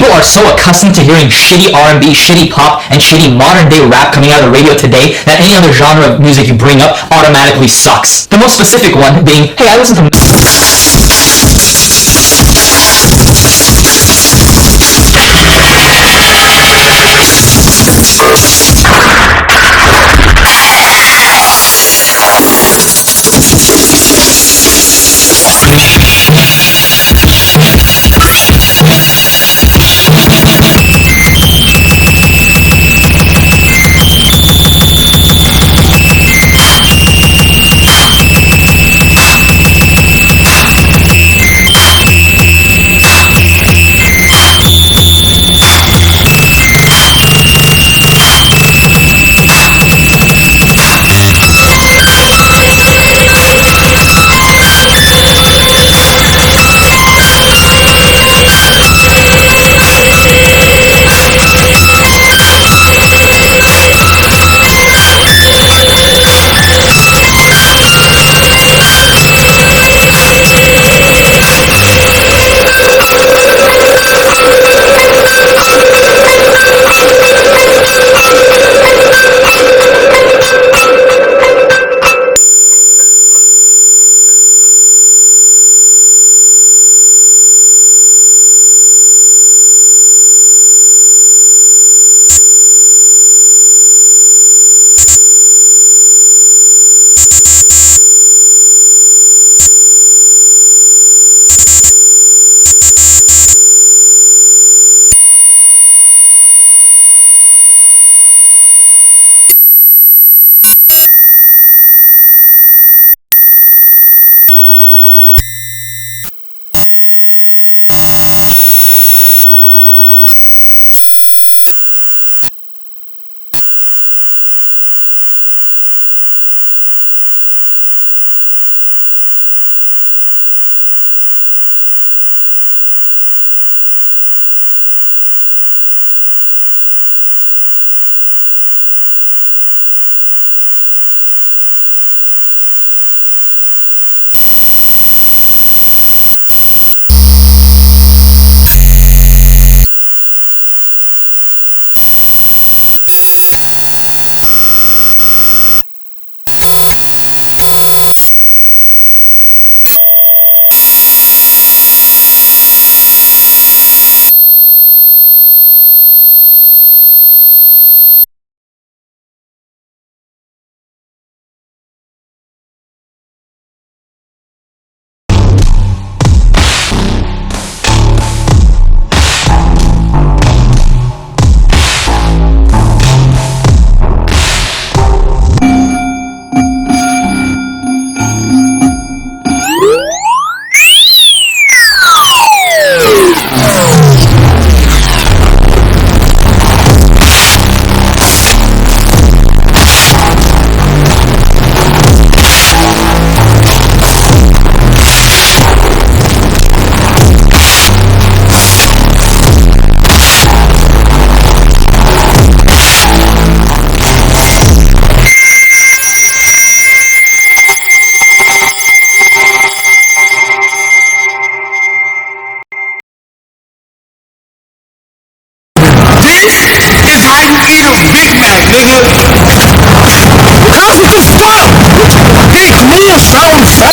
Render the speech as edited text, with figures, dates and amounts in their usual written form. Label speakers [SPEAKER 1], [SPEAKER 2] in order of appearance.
[SPEAKER 1] People are so accustomed to hearing shitty R&B, shitty pop, and shitty modern-day rap coming out of the radio today that any other genre of music you bring up automatically sucks. The most specific one being, hey, I listen to...
[SPEAKER 2] Big meal sounds